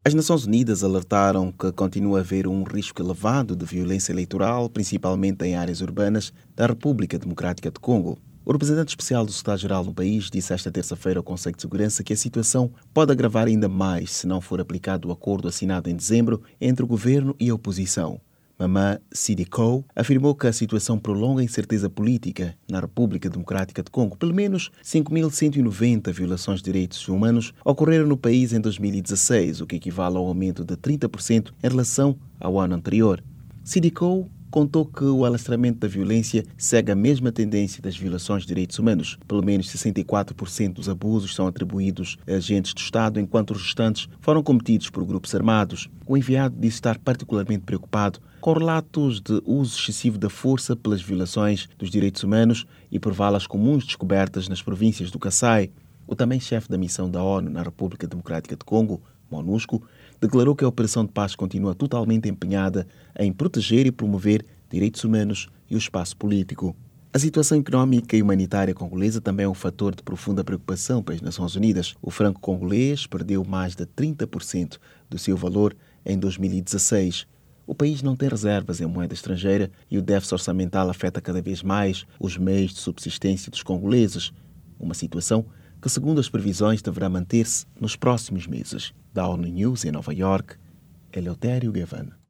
As Nações Unidas alertaram que continua a haver um risco elevado de violência eleitoral, principalmente em áreas urbanas da República Democrática do Congo. O representante especial do Secretário-Geral no país disse esta terça-feira ao Conselho de Segurança que a situação pode agravar ainda mais se não for aplicado o acordo assinado em dezembro entre o governo e a oposição. Maman Sidiko afirmou que a situação prolonga a incerteza política na República Democrática do Congo. Pelo menos 5.190 violações de direitos humanos ocorreram no país em 2016, o que equivale ao aumento de 30% em relação ao ano anterior. Sidiko contou que o alastramento da violência segue a mesma tendência das violações de direitos humanos. Pelo menos 64% dos abusos são atribuídos a agentes do Estado, enquanto os restantes foram cometidos por grupos armados. O enviado disse estar particularmente preocupado com relatos de uso excessivo da força pelas violações dos direitos humanos e por valas comuns descobertas nas províncias do Kasaï. O também chefe da missão da ONU na República Democrática do Congo, MONUSCO, declarou que a Operação de Paz continua totalmente empenhada em proteger e promover direitos humanos e o espaço político. A situação económica e humanitária congolesa também é um fator de profunda preocupação para as Nações Unidas. O franco congolês perdeu mais de 30% do seu valor em 2016. O país não tem reservas em moeda estrangeira e o déficit orçamental afeta cada vez mais os meios de subsistência dos congoleses. Uma situação que, segundo as previsões, deverá manter-se nos próximos meses. Da ONU News em Nova York, Eleutério Gavan.